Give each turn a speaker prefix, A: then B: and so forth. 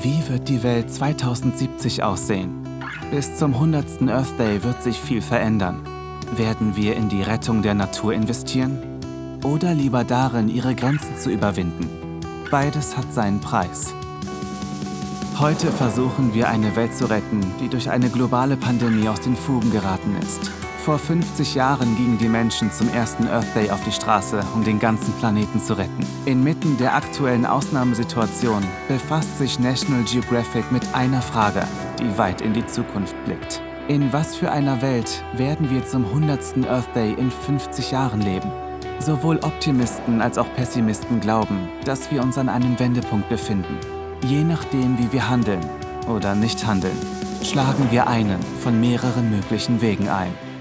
A: Wie wird die Welt 2070 aussehen? Bis zum 100. Earth Day wird sich viel verändern. Werden wir in die Rettung der Natur investieren? Oder lieber darin, ihre Grenzen zu überwinden? Beides hat seinen Preis. Heute versuchen wir, eine Welt zu retten, die durch eine globale Pandemie aus den Fugen geraten ist. Vor 50 Jahren gingen die Menschen zum ersten Earth Day auf die Straße, um den ganzen Planeten zu retten. Inmitten der aktuellen Ausnahmesituation befasst sich National Geographic mit einer Frage, die weit in die Zukunft blickt. In was für einer Welt werden wir zum 100. Earth Day in 50 Jahren leben? Sowohl Optimisten als auch Pessimisten glauben, dass wir uns an einem Wendepunkt befinden. Je nachdem, wie wir handeln oder nicht handeln, schlagen wir einen von mehreren möglichen Wegen ein.